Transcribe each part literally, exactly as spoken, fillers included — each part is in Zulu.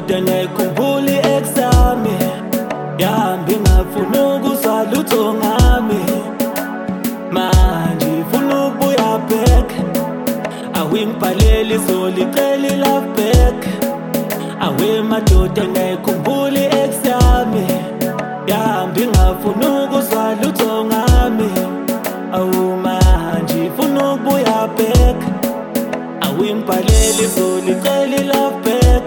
madoda ngayikhumbuli exami yambi ngafuna ukuzwa lutho ngami manje ifuna ukubuya back awingibhaleli solicela love back awe madoda ngayikhumbuli exami yambi ngafuna ukuzwa lutho ngami awu manje ifuna ukubuya back awingibhaleli solicela love back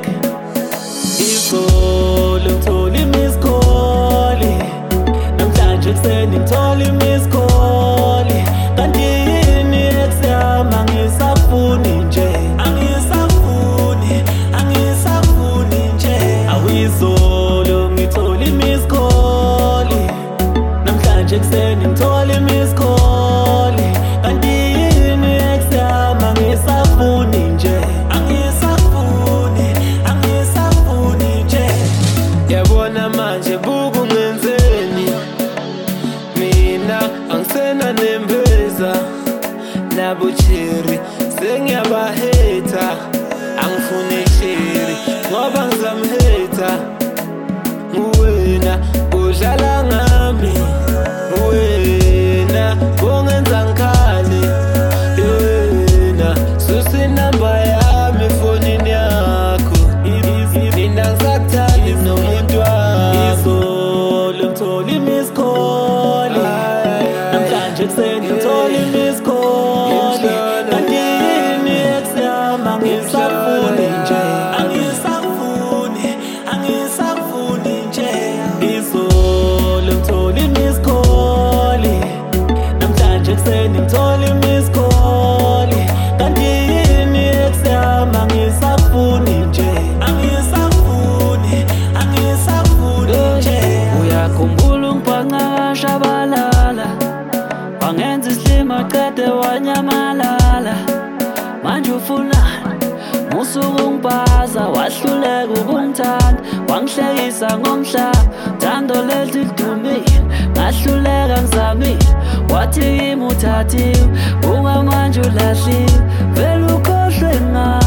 izolo ngithola imiss call namhlanje ekuseni ngithola imiss call kanti yini exam angisafuni nje angisafuni angisafuni nje awizolo ngithola imiss call namhlanje ekuseni ngithola imiss call kanti yini exam angisafuni nje angisafuni angisafuni nje yabona manje buku ngenzeni mina angisena nembeza nabuchiri sengiyabaheta angifune chiri ngoba ngizamheta uwena udlala ngami uwena bongenza ngikhale yena susi namba yami efonini yakho mina ngisakuthanda nomuntu wami izolo ngithola imiss call namhlanje ekuseni ngithola imiss call kanti yini exam angisafuni nje angisafuni angisafuni nje izolo ngithola imiss call namhlanje ekuseni ngithola imiss call kanti yini exam angisafuni nje angisafuni angisafuni nje uyakhumbula ungibhanga shabalala wangenza islima qede wanyamalala manje ufunani musuku ungibhaza wahluleka ukungithanda wangihlekisa ngomhlaba thando lethu lidumile ngahluleka ngizamile wathi kimi uthathiwe ungamanje ulahliwe vele ukhohlwe ngami